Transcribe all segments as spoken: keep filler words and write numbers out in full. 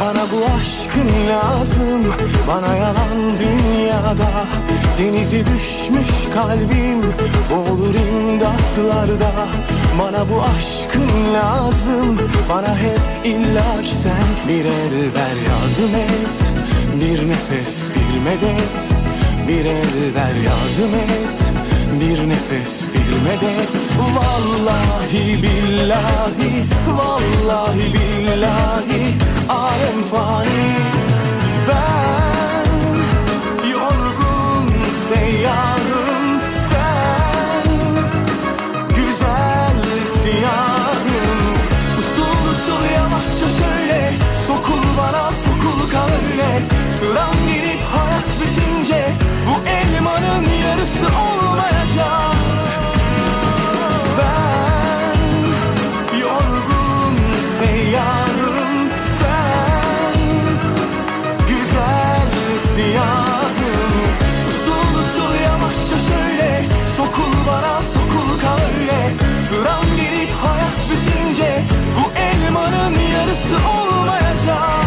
Bana bu aşkın lazım, bana yalan dünyada. Denize düşmüş kalbim boğulur imdatlarda. Bana bu aşkın lazım, bana hep illaki sen. Bir el ver yardım et, bir nefes bir medet. Bir el ver yardım et, bir nefes bir medet. Vallahi billahi, vallahi billahi alem fani. Ben yorgun seyyahım, sen güzelsin yarım. Usul usul yavaşça şöyle sokul bana, sokul kal öyle. Sıram gelip hayat bitince bu elmanın yarısı olmayacak. Ben yorgun seyyahım, sen güzelsin yarım. Usul usul yavaşça şöyle sokul bana, sokul kal öyle. Sıram gelip hayat bitince bu elmanın yarısı olmayacak.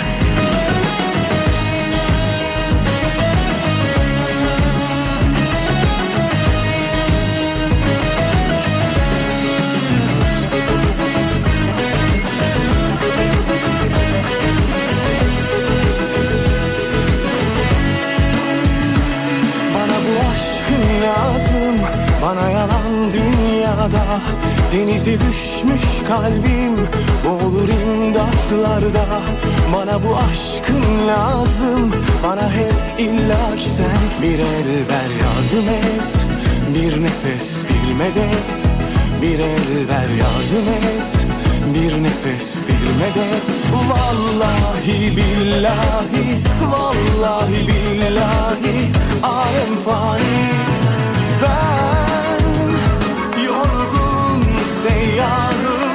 Lazım bana yalan dünyada. Denize düşmüş kalbim boğulur imdatlarda. Bana bu aşkın lazım, bana hep illaki sen. Bir el ver yardım et, bir nefes bir medet. Bir el ver yardım et, bir nefes bir medet. Vallahi billahi, vallahi billahi alem fani. Ben yorgun seyyahım,